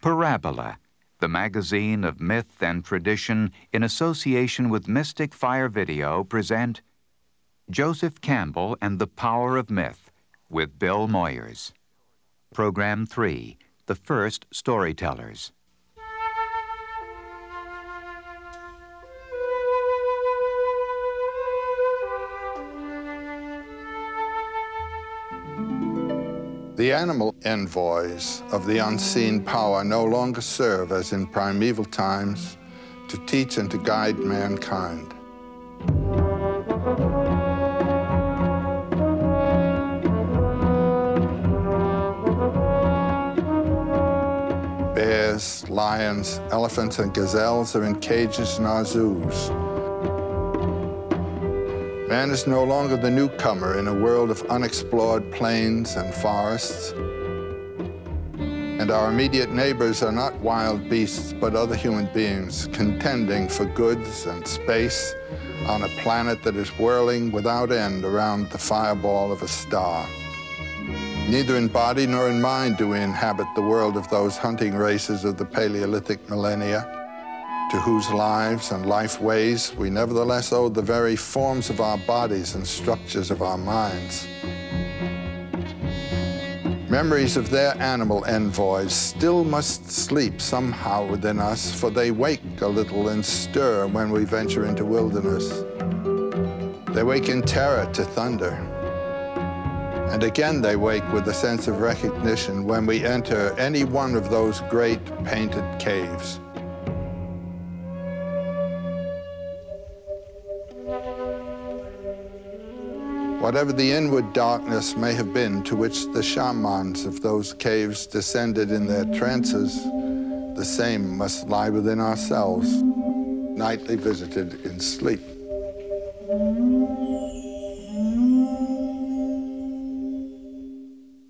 Parabola, the magazine of myth and tradition in association with Mystic Fire Video, present Joseph Campbell and the Power of Myth with Bill Moyers. Program 3, The First Storytellers. The animal envoys of the unseen power no longer serve, as in primeval times, to teach and to guide mankind. Bears, lions, elephants, and gazelles are in cages in our zoos. Man is no longer the newcomer in a world of unexplored plains and forests. And our immediate neighbors are not wild beasts, but other human beings contending for goods and space on a planet that is whirling without end around the fireball of a star. Neither in body nor in mind do we inhabit the world of those hunting races of the Paleolithic millennia, to whose lives and life ways we nevertheless owe the very forms of our bodies and structures of our minds. Memories of their animal envoys still must sleep somehow within us, for they wake a little and stir when we venture into wilderness. They wake in terror to thunder. And again they wake with a sense of recognition when we enter any one of those great painted caves. Whatever the inward darkness may have been to which the shamans of those caves descended in their trances, the same must lie within ourselves, nightly visited in sleep.